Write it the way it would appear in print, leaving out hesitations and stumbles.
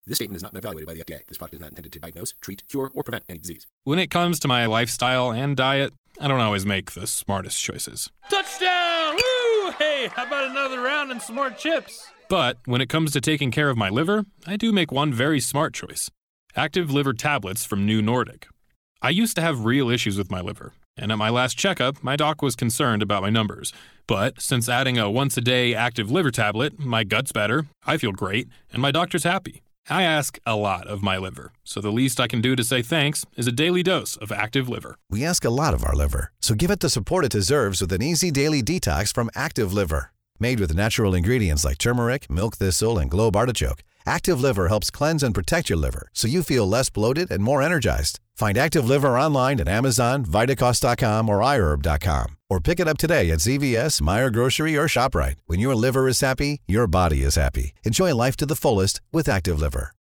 This statement is not evaluated by the FDA. This product is not intended to diagnose, treat, cure, or prevent any disease. When it comes to my lifestyle and diet, I don't always make the smartest choices. Touchdown! Woo! Hey, how about another round and some more chips? But when it comes to taking care of my liver, I do make one very smart choice. Active Liver tablets from New Nordic. I used to have real issues with my liver, and at my last checkup, my doc was concerned about my numbers. But since adding a once-a-day Active Liver tablet, my gut's better, I feel great, and my doctor's happy. I ask a lot of my liver, so the least I can do to say thanks is a daily dose of Active Liver. We ask a lot of our liver, so give it the support it deserves with an easy daily detox from Active Liver. Made with natural ingredients like turmeric, milk thistle, and globe artichoke, Active Liver helps cleanse and protect your liver so you feel less bloated and more energized. Find Active Liver online at Amazon, Vitacost.com, or iHerb.com. Or pick it up today at CVS, Meijer Grocery, or ShopRite. When your liver is happy, your body is happy. Enjoy life to the fullest with Active Liver.